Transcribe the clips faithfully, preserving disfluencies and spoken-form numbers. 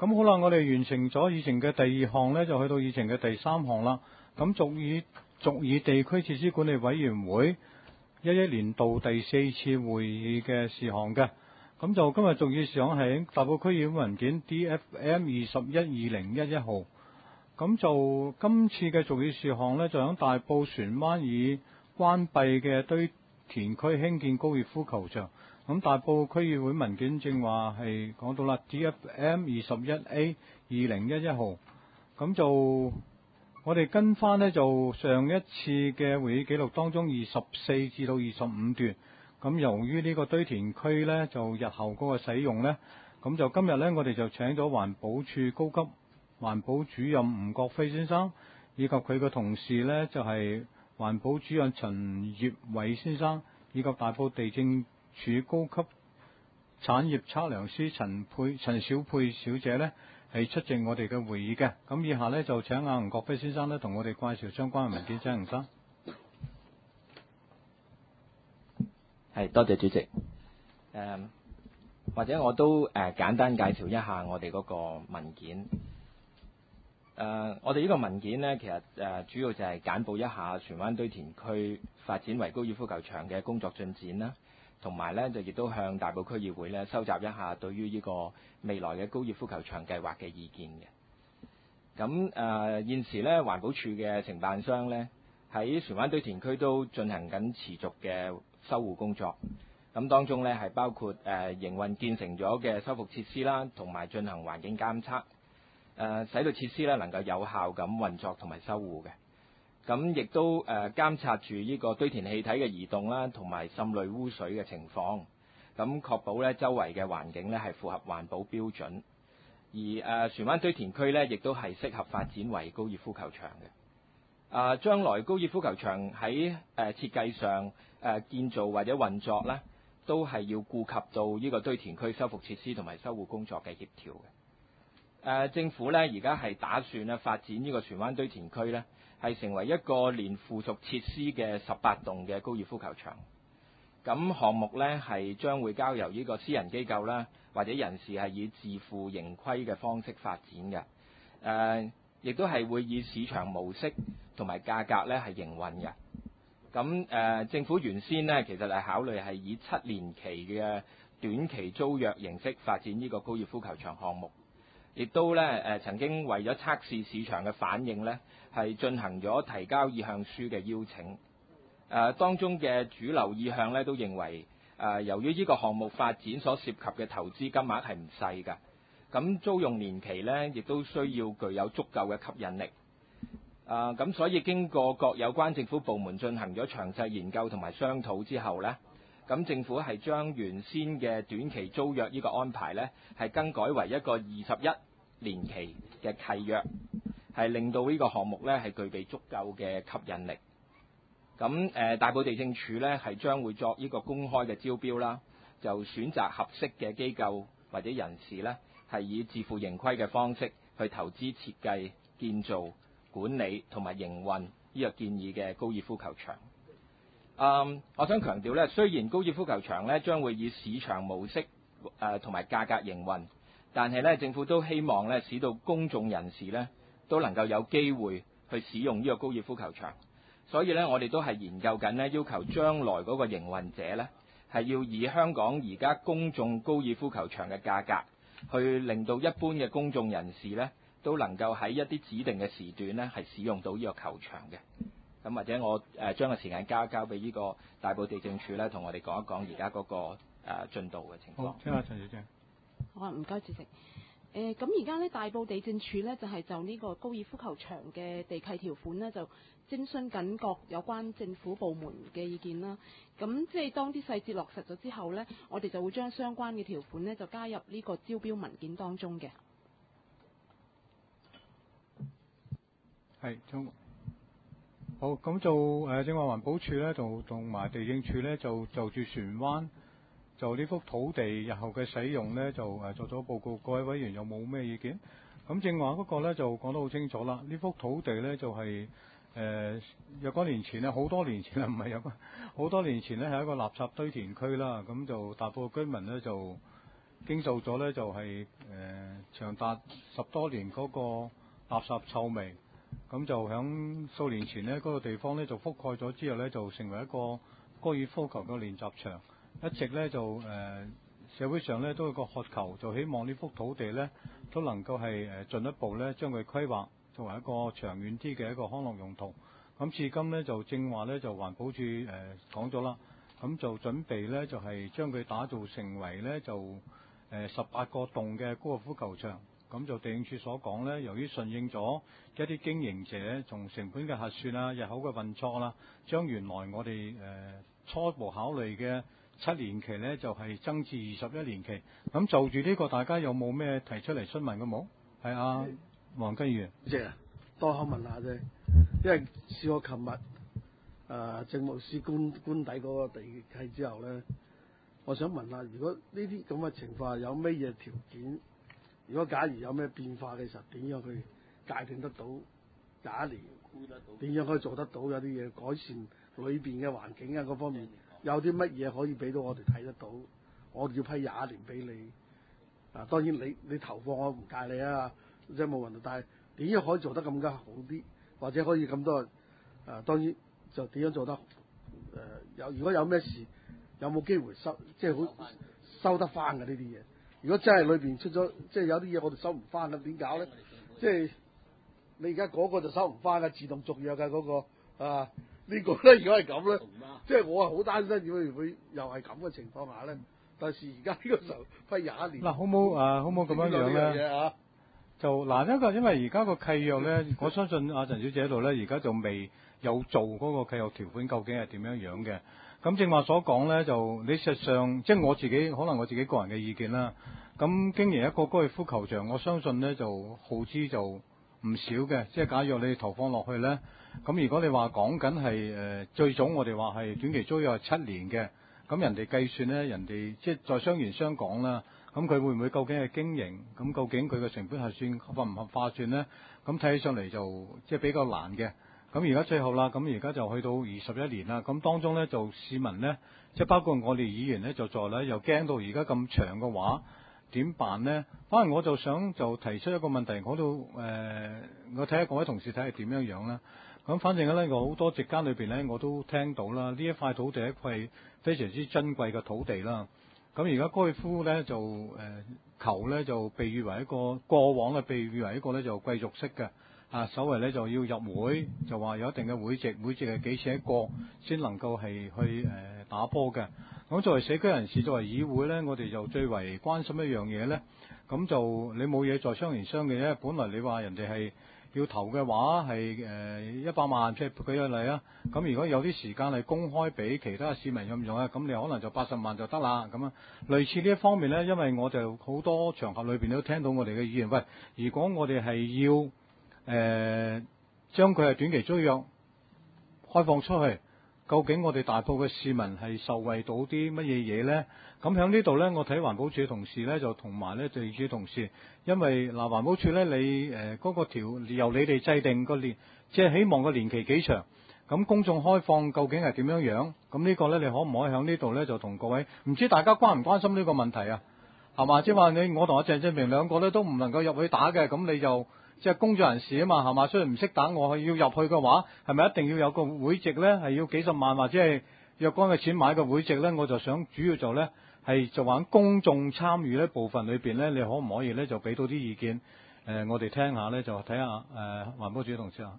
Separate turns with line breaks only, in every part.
咁好啦，我哋完成咗議程嘅第二項呢，就去到議程嘅第三項啦。咁屬於屬於地區設施管理委員會一一年度第四次會議嘅事項嘅。咁就今日屬議事項係大埔區議會文件 D F M 二十一二零一一號。咁就今次嘅屬議事項呢，就喺大埔船灣已關閉嘅堆填區興建高爾夫球場。咁大埔區議會文件正話係講到啦 ，D F M 二十一 A 二零一一號。咁就我哋跟翻呢，就上一次嘅會議記錄當中二十四至到二十五段。咁由於呢個堆填區呢，就日後嗰個使用呢，咁就今日呢，我哋就請咗環保署高級環保主任吳國飛先生，以及佢嘅同事呢，就係環保主任陳業偉先生，以及大埔地政署高級產業測量師陳佩陳小佩小姐呢，係出席我哋嘅會議嘅。咁以下呢，就請阿吳國飛先生呢，同我哋介紹相關嘅文件。請吳生。
係，多謝主席。誒、呃，或者我都誒、呃、簡單介紹一下我哋嗰個文件。誒、呃，我哋呢個文件呢，其實誒、呃、主要就係簡報一下荃灣堆填區發展為高爾夫球場嘅工作進展啦，同埋呢，就亦都向大埔區議會呢收集一下對於呢個未來嘅高爾夫球場計劃嘅意見嘅。咁誒、呃、現時呢，環保署嘅承辦商呢，喺荃灣堆填區都進行緊持續嘅修護工作。咁當中呢，係包括誒、呃、營運建成咗嘅修復設施啦，同埋進行環境監測，誒、呃、使到設施呢能夠有效咁運作同埋修護嘅。咁亦都誒、呃、監察住呢個堆填氣體嘅移動啦，同埋滲濾污水嘅情況，咁確保呢周圍嘅環境呢係符合環保標準。而誒、呃、荃灣堆填區呢，亦都係適合發展為高爾夫球場嘅。啊、呃，將來高爾夫球場喺誒、呃、設計上誒、呃、建造或者運作呢，都係要顧及到呢個堆填區修復設施同埋修護工作嘅協調嘅。誒、呃、政府呢，而家係打算咧發展呢個荃灣堆填區呢，係成為一個連附屬設施嘅十八棟嘅高爾夫球場。咁項目呢，係將會交由呢個私人機構啦，或者人士係以自負盈虧嘅方式發展嘅。誒、呃，亦都係會以市場模式同埋價格呢係營運嘅。咁誒、呃，政府原先呢，其實係考慮係以七年期嘅短期租約形式發展呢個高爾夫球場項目，亦都呢誒、呃、曾經為咗測試市場嘅反應呢，係進行咗提交意向書嘅邀請。誒、呃、當中嘅主流意向呢，都認為誒、呃、由於呢個項目發展所涉及嘅投資金額係唔細㗎，咁租用年期呢，亦都需要具有足夠嘅吸引力。啊，咁所以經過各有關政府部門進行咗詳細研究同埋商討之後呢，咁政府係將原先嘅短期租約呢個安排呢，係更改為一個二十一年期嘅契約，係令到呢個項目呢係具備足夠嘅吸引力。咁誒，大埔地政署呢係將會作呢個公開嘅招標啦，就選擇合適嘅機構或者人士呢，係以自負盈虧嘅方式去投資設計、建造、管理同埋營運呢個建議嘅高爾夫球場。嗯，我想強調咧，雖然高爾夫球場咧將會以市場模式誒同埋價格營運，但係咧政府都希望咧使到公眾人士咧都能夠有機會去使用呢個高爾夫球場。所以咧，我哋都係研究緊咧，要求將來嗰個營運者咧係要以香港而家公眾高爾夫球場嘅價格，去令到一般嘅公眾人士咧，都能夠喺一啲指定嘅時段呢係使用到呢個球場嘅。咁或者我誒、呃、將個時間交交俾呢個大埔地政署咧，同我哋講一講而家嗰個誒、呃、進度嘅情況。
好，聽下陳小姐。
好啊，唔該主席。誒咁而家呢，大埔地政署呢，就係、是、就呢個高爾夫球場嘅地契條款呢，就徵詢緊各有關政府部門嘅意見啦。咁即係當啲細節落實咗之後呢，我哋就會將相關嘅條款呢，就加入呢個招標文件當中嘅。
係，好，咁就誒正話環保署咧，就同埋地政署咧，就就住船灣就呢幅土地日後嘅使用咧，就誒作咗報告。各位委員有冇咩意見？咁正話嗰個咧就講得好清楚啦。呢幅土地咧就係誒若干年前咧，好多年前啦，唔係有好多年前咧係一個垃圾堆填區啦。咁就大埔嘅居民咧就經受咗呢就係、是、誒、呃、長達十多年嗰個垃圾臭味。咁就響數年前呢，嗰、那個地方呢就覆蓋咗之後呢，就成為一個高爾夫球嘅練習場。一直呢就誒、呃、社會上呢都有個渴求，就希望呢幅土地呢都能夠係誒進一步呢將佢規劃作為一個長遠啲嘅一個康樂用途。咁至今呢，就正話呢，就環保署誒講咗啦，咁就準備呢，就係將佢打造成為呢，就誒十八個洞嘅高爾夫球場。咁就地政署所講呢，由於順應咗一啲經營者從成本嘅核算啊、日口嘅運作啦，將原來我哋誒、呃、初步考慮嘅七年期呢，就係、是、增至二十一年期。咁就住呢個，大家有冇咩提出嚟詢問嘅冇？係啊，黃根議員。
即係多口問下啫，因為試過琴日誒政務司官官邸嗰個地契之後咧，我想問下，如果呢啲咁嘅情況有咩嘢條件？如果假如有咩變化嘅時候，點樣去界定得到廿一年？點樣可以做得到？有啲嘢改善裏邊嘅環境啊，嗰方面有啲乜嘢可以俾到我哋睇得到？我哋要批廿一年俾你啊！當然你你投放我唔介你啊，即係冇問題。但係點樣可以做得更加好啲，或者可以咁多啊？當然就點樣做得誒、呃、有？如果有咩事，有冇機會收？即係好收得翻嘅呢啲嘢？如果真係裏邊出咗，即係有啲嘢我哋收唔翻嘅，點搞咧？即係你而家嗰個就收唔翻嘅，自動續約嘅嗰個啊，呢個咧如果係咁咧，即係我係好擔心，會唔會又係咁嘅情況下咧？但是而家呢個時候批廿一年，
嗱，好冇啊，好冇咁樣樣咧？就嗱一個，因為而家個契約咧，我相信阿陳小姐喺度咧，而家就未有做嗰個契約條款，究竟係點樣樣嘅？咁正話所講咧，就你實上即係我自己，可能我自己個人嘅意見啦。咁經營一個高爾夫球場，我相信咧就耗資就唔少嘅。即係假如你投放落去咧，咁如果你話講緊係誒最早我哋話係短期租約係七年嘅，咁人哋計算咧，人哋即係在商言商講啦。咁佢會唔會究竟係經營？咁究竟佢嘅成本核算合唔合化算咧？咁睇起上嚟就即係比較難嘅。咁而家最後啦，咁而家就去到二十一年啦。咁當中咧就市民咧，即係包括我哋議員咧，就在咧又驚到而家咁長嘅話點辦咧？反而我就想就提出一個問題，講到誒、呃，我睇下各位同事睇係點樣樣啦。咁反正咧，我好多席間裏邊咧，我都聽到啦，呢一塊土地係一塊非常之珍貴嘅土地啦。咁而家高爾夫咧就誒、呃、球咧就被譽為一個過往嘅被譽為一個咧就貴族式嘅。啊，所謂咧就要入會，就話有一定嘅會籍，會籍係幾錢一個先能夠係去誒、呃、打波嘅。咁作為社區人士，作為議會咧，我哋就最為關心一樣嘢咧。咁就你冇嘢在商言商嘅啫。本來你話人哋係要投嘅話係誒一百萬，即係舉個例啊。咁如果有啲時間係公開俾其他市民用唔用啊？咁你可能就八十萬就得啦。咁啊，類似呢一方面咧，因為我就好多場合裏邊都聽到我哋嘅議員，喂，如果我哋係要誒，將佢係短期租約開放出去，究竟我哋大埔嘅市民係受惠到啲乜嘢嘢咧？咁喺呢度咧，我睇環保署嘅同事咧，就同埋咧地政署同事，因為嗱環保署咧，你誒嗰個條由你哋制定個年，即係希望個年期幾長，咁公眾開放究竟係點樣樣？咁呢個咧，你可唔可以喺呢度咧，就同各位，唔知大家關唔關心呢個問題啊？係嘛，即係話你我同阿鄭振明兩個咧都唔能夠入去打嘅，咁你就。即係工作人士啊嘛，係嘛？雖然唔識打，我係要入去嘅話，係咪一定要有個會籍咧？係要幾十萬或者係若干嘅錢買個會籍咧？我就想主要就咧係就話公眾參與呢部分裏邊咧，你可唔可以咧就俾到啲意見？誒、呃，我哋聽下咧，就睇下誒環保署同事啊，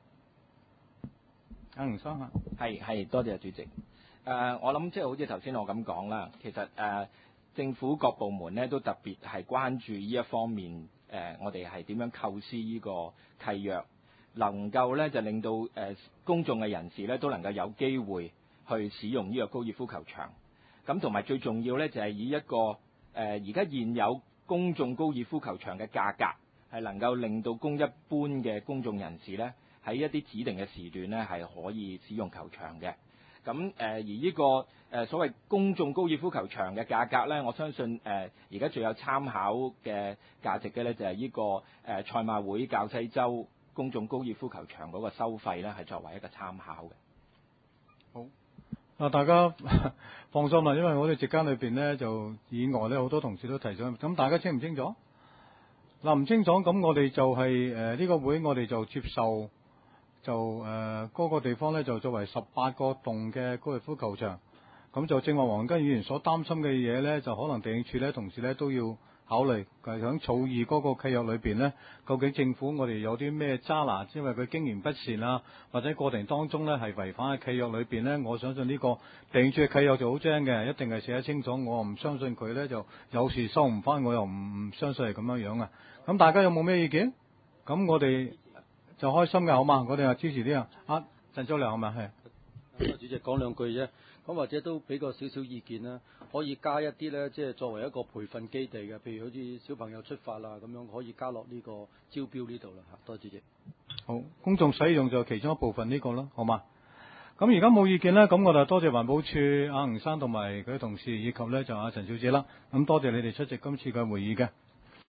阿吳生啊，
係係多謝主席。誒、呃，我諗即係好似頭先我咁講啦，其實誒、呃、政府各部門咧都特別係關注呢一方面。誒、呃，我哋係點樣構思呢個契約，能夠咧就令到誒、呃、公眾嘅人士咧都能夠有機會去使用呢個高爾夫球場。咁同埋最重要咧就係、是、以一個誒而家現有公眾高爾夫球場嘅價格，係能夠令到供一般嘅公眾人士咧喺一啲指定嘅時段咧係可以使用球場嘅。咁誒、呃、而呢、這個誒、呃、所謂公眾高爾夫球場嘅價格咧，我相信誒而家最有參考嘅價值嘅咧，就係、是、呢、這個誒、呃、賽馬會滘西洲公眾高爾夫球場嗰個收費咧，係作為一個參考嘅。
好， 啊，大家放心啦，因為我哋席間裏邊咧就以外咧好多同事都提咗，咁大家清唔清楚？嗱、唔清楚，咁我哋就係誒呢個會，我哋就接受就誒嗰、呃嗰個地方咧就作為十八個洞嘅高爾夫球場，咁就正話黃根議員所擔心嘅嘢咧，就可能地政處咧同時咧都要考慮，就係響草擬嗰個契約裏邊咧，究竟政府我哋有啲咩揸拿，因為佢經營不善啊，或者過程當中咧係違反嘅契約裏邊咧，我相信呢個地政處嘅契約就好精嘅，一定係寫得清楚。我唔相信佢咧就有時收唔翻，我又唔唔相信係咁樣樣啊。咁大家有冇咩意見？咁我哋就開心嘅好嘛？我哋啊支持啲啊，啊陳祖良係咪係？
主席講兩句啫，咁或者都俾個少少意見啦，可以加一啲咧，即係作為一個培訓基地嘅，譬如好似小朋友出發啦咁樣，可以加落呢個招標呢度啦嚇。多謝主席。
好，公眾使用就其中一部分呢個咯，好嘛？咁而家冇意見啦，咁我就多謝環保署阿吳生同埋佢同事以及咧就阿陳小姐啦，咁多謝你哋出席今次嘅會議嘅。